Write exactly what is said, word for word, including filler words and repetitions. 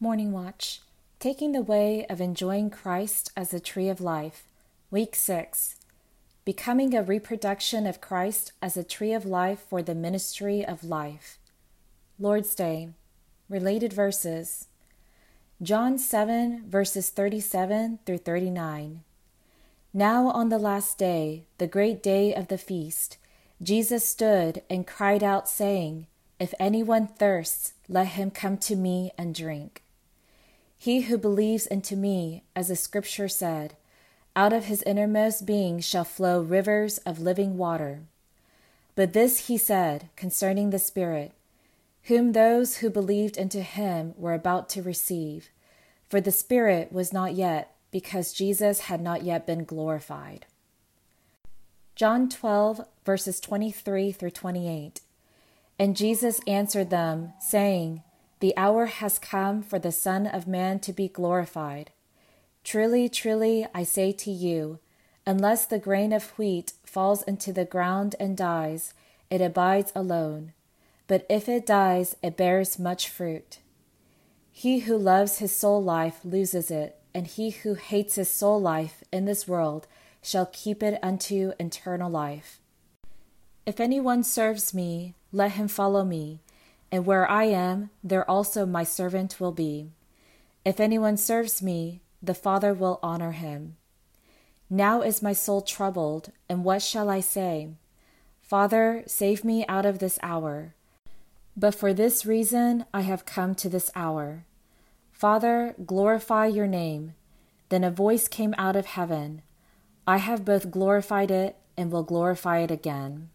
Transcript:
Morning Watch, Taking the Way of Enjoying Christ as the Tree of Life, Week six, Becoming a Reproduction of Christ as a Tree of Life for the Ministry of Life. Lord's Day, Related Verses, John seven, verses thirty-seven through thirty-nine. Now on the last day, the great day of the feast, Jesus stood and cried out, saying, If anyone thirsts, let him come to me and drink. He who believes into me, as the Scripture said, out of his innermost being shall flow rivers of living water. But this he said concerning the Spirit, whom those who believed into him were about to receive. For the Spirit was not yet, because Jesus had not yet been glorified. John twelve, verses twenty-three through twenty-eight. And Jesus answered them, saying, The hour has come for the Son of Man to be glorified. Truly, truly, I say to you, unless the grain of wheat falls into the ground and dies, it abides alone. But if it dies, it bears much fruit. He who loves his soul life loses it, and he who hates his soul life in this world shall keep it unto eternal life. If anyone serves me, let him follow me, and where I am, there also my servant will be. If anyone serves me, the Father will honor him. Now is my soul troubled, and what shall I say? Father, save me out of this hour. But for this reason I have come to this hour. Father, glorify your name. Then a voice came out of heaven. I have both glorified it and will glorify it again.